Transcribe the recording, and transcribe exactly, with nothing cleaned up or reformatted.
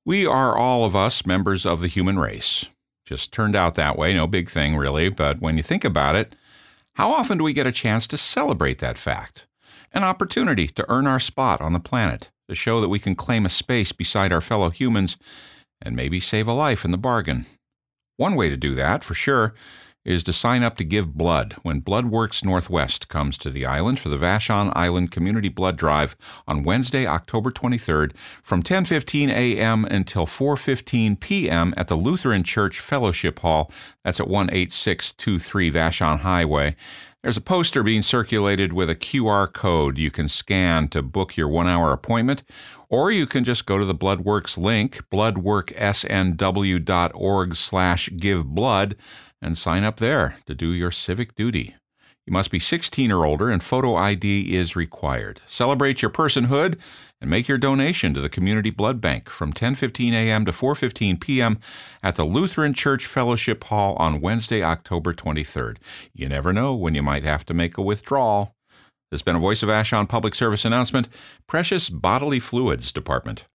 We are all of us members of the human race. Just turned out that way, no big thing really, but when you think about it, how often do we get a chance to celebrate that fact? An opportunity to earn our spot on the planet, to show that we can claim a space beside our fellow humans and maybe save a life in the bargain. One way to do that, for sure, is to sign up to give blood when BloodWorks Northwest comes to the island for the Vashon Island Community Blood Drive on Wednesday, October twenty-third from ten fifteen a.m. until four fifteen p.m. at the Lutheran Church Fellowship Hall. That's at one eight six two three Vashon Highway. There's a poster being circulated with a Q R code you can scan to book your one-hour appointment, or you can just go to the BloodWorks link, bloodworksnw.org slash give blood, and sign up there to do your civic duty. You must be sixteen or older, and photo I D is required. Celebrate your personhood and make your donation to the Community Blood Bank from ten fifteen a.m. to four fifteen p.m. at the Lutheran Church Fellowship Hall on Wednesday, October twenty-third. You never know when you might have to make a withdrawal. This has been a Voice of Vashon public service announcement, Precious Bodily Fluids Department.